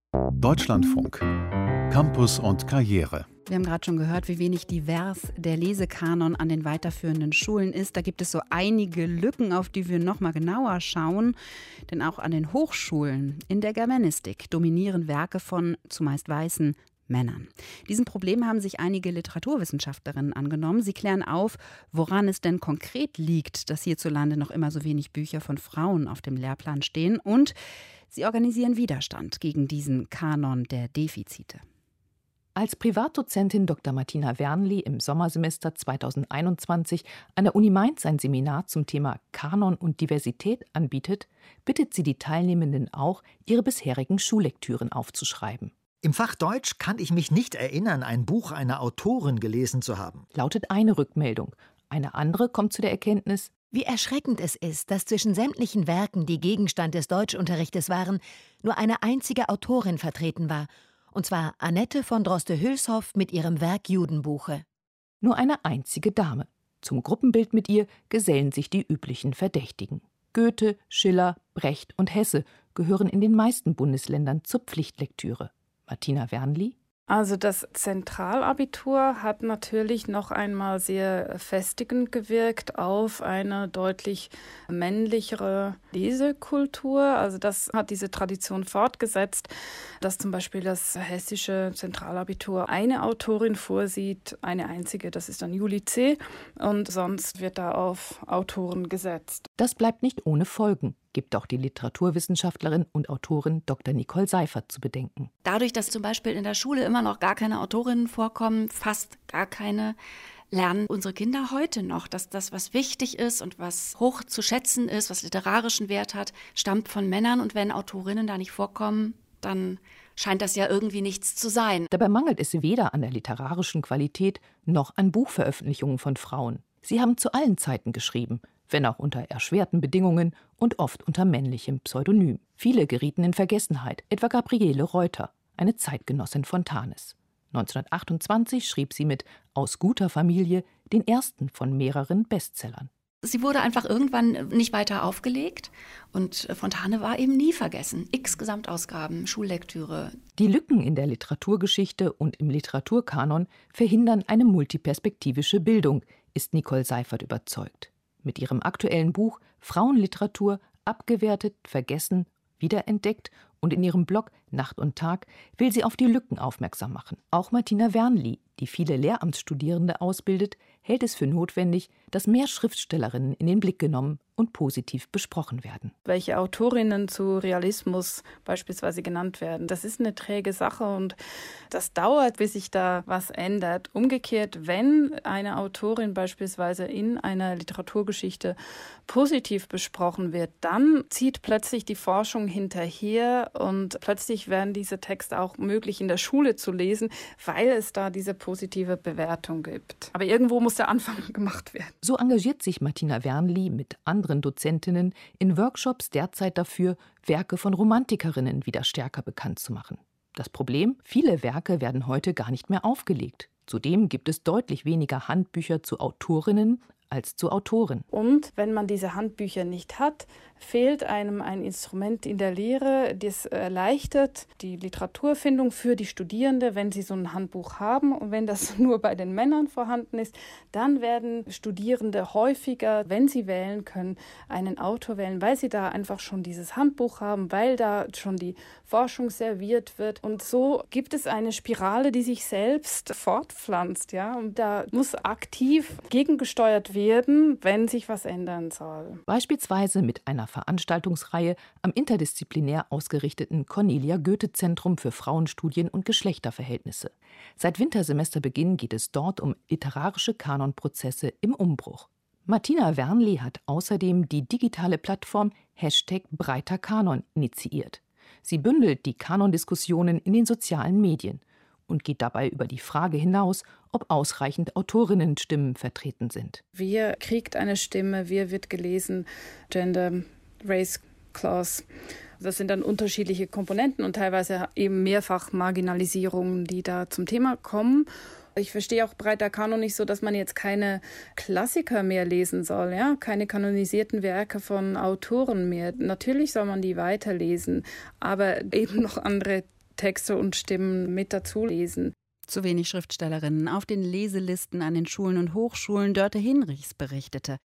Deutschlandfunk. Campus und Karriere. Wir haben gerade schon gehört, wie wenig divers der Lesekanon an den weiterführenden Schulen ist. Da gibt es so einige Lücken, auf die wir noch mal genauer schauen. Denn auch an den Hochschulen in der Germanistik dominieren Werke von zumeist weißen Männern. Diesem Problem haben sich einige Literaturwissenschaftlerinnen angenommen. Sie klären auf, woran es denn konkret liegt, dass hierzulande noch immer so wenig Bücher von Frauen auf dem Lehrplan stehen. Und sie organisieren Widerstand gegen diesen Kanon der Defizite. Als Privatdozentin Dr. Martina Wernli im Sommersemester 2021 an der Uni Mainz ein Seminar zum Thema Kanon und Diversität anbietet, bittet sie die Teilnehmenden auch, ihre bisherigen Schullektüren aufzuschreiben. Im Fach Deutsch kann ich mich nicht erinnern, ein Buch einer Autorin gelesen zu haben, Lautet eine Rückmeldung. Eine andere kommt zu der Erkenntnis: Wie erschreckend es ist, dass zwischen sämtlichen Werken, die Gegenstand des Deutschunterrichtes waren, nur eine einzige Autorin vertreten war. Und zwar Annette von Droste-Hülshoff mit ihrem Werk Judenbuche. Nur eine einzige Dame. Zum Gruppenbild mit ihr gesellen sich die üblichen Verdächtigen. Goethe, Schiller, Brecht und Hesse gehören in den meisten Bundesländern zur Pflichtlektüre. Martina Wernli: Also das Zentralabitur hat natürlich noch einmal sehr festigend gewirkt auf eine deutlich männlichere Lesekultur. Also das hat diese Tradition fortgesetzt, dass zum Beispiel das hessische Zentralabitur eine Autorin vorsieht, eine einzige, das ist dann Julie C. Und sonst wird da auf Autoren gesetzt. Das bleibt nicht ohne Folgen, gibt auch die Literaturwissenschaftlerin und Autorin Dr. Nicole Seifert zu bedenken. Dadurch, dass zum Beispiel in der Schule immer noch gar keine Autorinnen vorkommen, fast gar keine, lernen unsere Kinder heute noch, dass das, was wichtig ist und was hoch zu schätzen ist, was literarischen Wert hat, stammt von Männern. Und wenn Autorinnen da nicht vorkommen, dann scheint das ja irgendwie nichts zu sein. Dabei mangelt es weder an der literarischen Qualität noch an Buchveröffentlichungen von Frauen. Sie haben zu allen Zeiten geschrieben, wenn auch unter erschwerten Bedingungen und oft unter männlichem Pseudonym. Viele gerieten in Vergessenheit, etwa Gabriele Reuter, eine Zeitgenossin Fontanes. 1928 schrieb sie mit Aus guter Familie den ersten von mehreren Bestsellern. Sie wurde einfach irgendwann nicht weiter aufgelegt und Fontane war eben nie vergessen. X Gesamtausgaben, Schullektüre. Die Lücken in der Literaturgeschichte und im Literaturkanon verhindern eine multiperspektivische Bildung, ist Nicole Seifert überzeugt. Mit ihrem aktuellen Buch Frauenliteratur abgewertet, vergessen, wiederentdeckt und in ihrem Blog Nacht und Tag will sie auf die Lücken aufmerksam machen. Auch Martina Wernli, die viele Lehramtsstudierende ausbildet, hält es für notwendig, dass mehr Schriftstellerinnen in den Blick genommen und positiv besprochen werden. Welche Autorinnen zu Realismus beispielsweise genannt werden, das ist eine träge Sache und das dauert, bis sich da was ändert. Umgekehrt, wenn eine Autorin beispielsweise in einer Literaturgeschichte positiv besprochen wird, dann zieht plötzlich die Forschung hinterher und plötzlich werden diese Texte auch möglich in der Schule zu lesen, weil es da diese positive Bewertung gibt. Aber irgendwo muss der Anfang gemacht werden. So engagiert sich Martina Wernli mit anderen Dozentinnen in Workshops derzeit dafür, Werke von Romantikerinnen wieder stärker bekannt zu machen. Das Problem: Viele Werke werden heute gar nicht mehr aufgelegt. Zudem gibt es deutlich weniger Handbücher zu Autorinnen als zu Autoren. Und wenn man diese Handbücher nicht hat, fehlt einem ein Instrument in der Lehre, das erleichtert die Literaturfindung für die Studierende, wenn sie so ein Handbuch haben. Und wenn das nur bei den Männern vorhanden ist, dann werden Studierende häufiger, wenn sie wählen können, einen Autor wählen, weil sie da einfach schon dieses Handbuch haben, weil da schon die Forschung serviert wird. Und so gibt es eine Spirale, die sich selbst fortpflanzt. Ja? Und da muss aktiv gegengesteuert werden, wenn sich was ändern soll. Beispielsweise mit einer Veranstaltungsreihe am interdisziplinär ausgerichteten Cornelia-Goethe-Zentrum für Frauenstudien und Geschlechterverhältnisse. Seit Wintersemesterbeginn geht es dort um literarische Kanonprozesse im Umbruch. Martina Wernli hat außerdem die digitale Plattform #BreiterKanon initiiert. Sie bündelt die Kanondiskussionen in den sozialen Medien und geht dabei über die Frage hinaus, ob ausreichend Autorinnenstimmen vertreten sind. Wer kriegt eine Stimme? Wer wird gelesen? Gender, Race, Class. Das sind dann unterschiedliche Komponenten und teilweise eben mehrfach Marginalisierungen, die da zum Thema kommen. Ich verstehe auch Breiter Kanon nicht so, dass man jetzt keine Klassiker mehr lesen soll, ja? Keine kanonisierten Werke von Autoren mehr. Natürlich soll man die weiterlesen, aber eben noch andere Texte und Stimmen mit dazu lesen. Zu wenig Schriftstellerinnen auf den Leselisten an den Schulen und Hochschulen. Dörte Hinrichs berichtete.